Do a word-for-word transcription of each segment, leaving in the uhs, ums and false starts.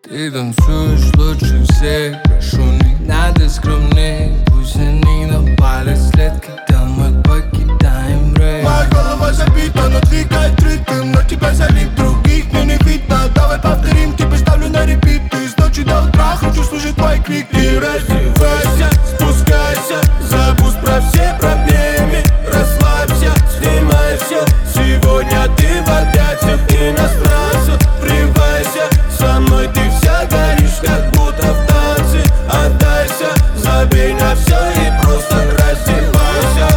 Ты танцуешь лучше всех, прошу, не надо скромней. Пусть они напали след, когда мы покидаем рейс. Моя голова забита, но двигает ритм. Но тебя залип, других мне не видно. Давай повторим, тебя ставлю на репит. Ты с ночи до утра, хочу слушать твой крик. И раздевайся, спускайся, забудь про все проблемы. Расслабься, снимай все. Сегодня ты в объятиях иностранцев. Врывайся, со мной ты вся горишь, как будто в танце. Отдайся, забей на все и просто раздевайся.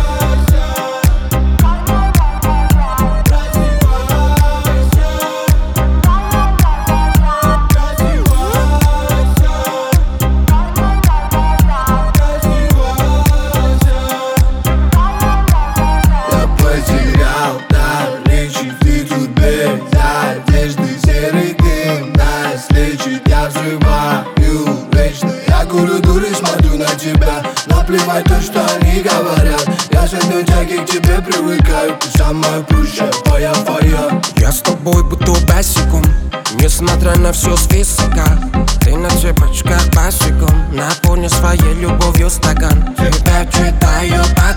Я потерял дар речи, ты тут без одежды. Серый дым нас лечит, я взрываю вечно. Я курю дуры, смотрю на тебя. Наплевать то, что они говорят. Я с одной тяги к тебе привыкаю. Ты самая ключевая, твоя. Я с тобой буду босиком, несмотря на все с высока. Ты на цепочках босиком, наполни своей любовью стакан. Тебя читаю по